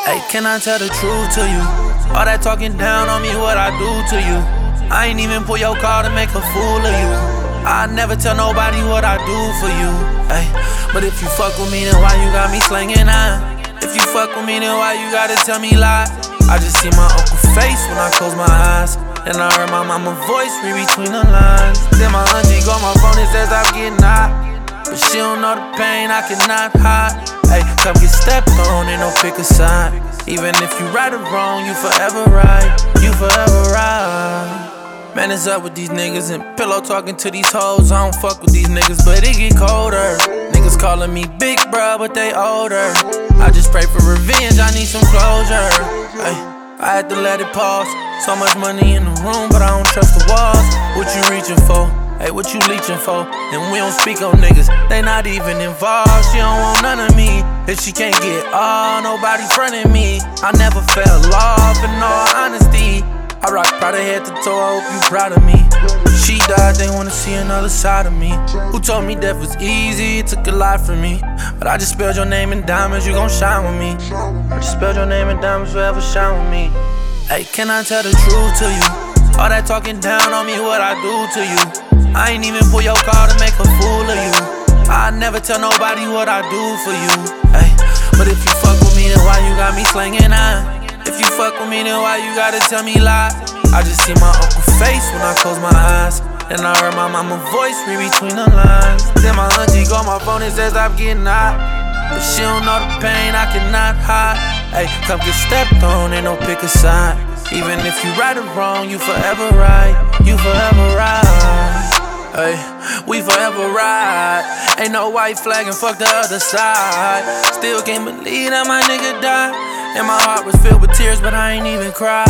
Hey, can I tell the truth to you? All that talking down on me, what I do to you. I ain't even pull your car to make a fool of you. I never tell nobody what I do for you. Hey, but if you fuck with me, then why you got me slanging on? If you fuck with me, then why you gotta tell me lie? I just see my uncle face when I close my eyes, and I heard my mama voice read between the lines. Then my auntie got my phone and says I'm getting hot, but she don't know the pain I cannot hide. Hey, come get stepped on, ain't no pick a side. Even if you right or wrong, you forever right. You forever right. Man, it's up with these niggas and pillow talking to these hoes. I don't fuck with these niggas, but it get colder. Niggas calling me big bruh, but they older. I just pray for revenge, I need some closure. Hey, I had to let it pause. So much money in the room, but I don't trust the walls. What you reaching for? Hey, what you leeching for? And we don't speak on niggas, they not even involved. She don't want none of me, if she can't get all, nobody frontin' me. I never fell off, in all honesty. I rock Prada head to toe, I hope you proud of me. She died, they wanna see another side of me. Who told me death was easy, it took a lot from me. But I just spelled your name in diamonds, you gon' shine with me. I just spelled your name in diamonds, forever shine with me. Hey, can I tell the truth to you? All that talking down on me, what I do to you. I ain't even pull your car to make a fool of you. I never tell nobody what I do for you. Hey, but if you fuck with me, then why you got me slanging on? If you fuck with me, then why you gotta tell me lie? I just see my uncle face when I close my eyes, and I heard my mama voice read between the lines. Then my auntie got my phone and says I'm getting hot, but she don't know the pain I cannot hide. Hey, come get stepped on, ain't no pick a side. Even if you right or wrong, you forever right. You forever right. Hey, we forever ride. Ain't no white flag and fuck the other side. Still can't believe that my nigga died, and my heart was filled with tears, but I ain't even cry.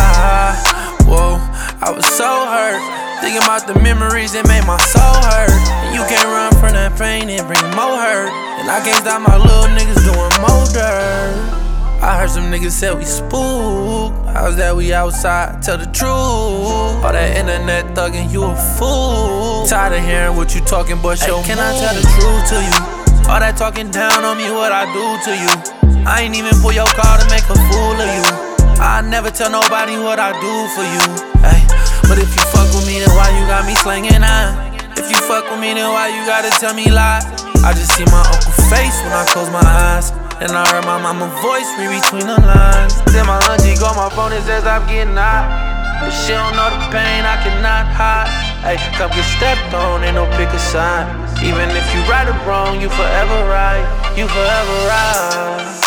Whoa, I was so hurt, thinking about the memories that made my soul hurt. And you can't run from that pain and bring more hurt, and I can't stop my little niggas doing more dirt. I heard some niggas say we spooked. How's that we outside? Tell the truth. All that internet thuggin', you a fool. Tired of hearing what you talking, but show me. Can I tell the truth to you? All that talking down on me, what I do to you. I ain't even pull your car to make a fool of you. I never tell nobody what I do for you. Ay, but if you fuck with me, then why you got me slanging on? If you fuck with me, then why you gotta tell me lie? I just see my uncle face when I close my eyes, and I heard my mama voice read between the lines. Then my auntie got my phone and says I'm getting hot, but she don't know the pain I cannot hide. Hey, come get stepped on, ain't no pick a side. Even if you right or wrong, you forever right. You forever right.